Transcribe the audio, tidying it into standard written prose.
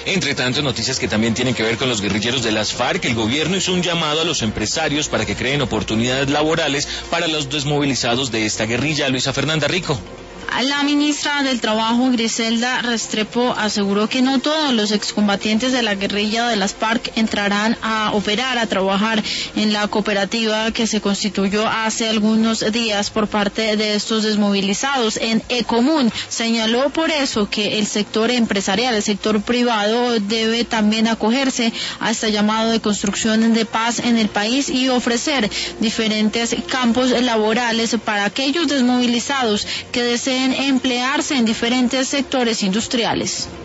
Entre tanto, noticias que también tienen que ver con los guerrilleros de las FARC, el gobierno hizo un llamado a los empresarios para que creen oportunidades laborales para los desmovilizados de esta guerrilla. Luisa Fernanda Rico. La ministra del Trabajo, Griselda Restrepo, aseguró que no todos los excombatientes de la guerrilla de las FARC entrarán a operar, a trabajar en la cooperativa que se constituyó hace algunos días por parte de estos desmovilizados en Ecomún. Señaló por eso que el sector empresarial, el sector privado, debe también acogerse a este llamado de construcción de paz en el país y ofrecer diferentes campos laborales para aquellos desmovilizados que deseen emplearse en diferentes sectores industriales.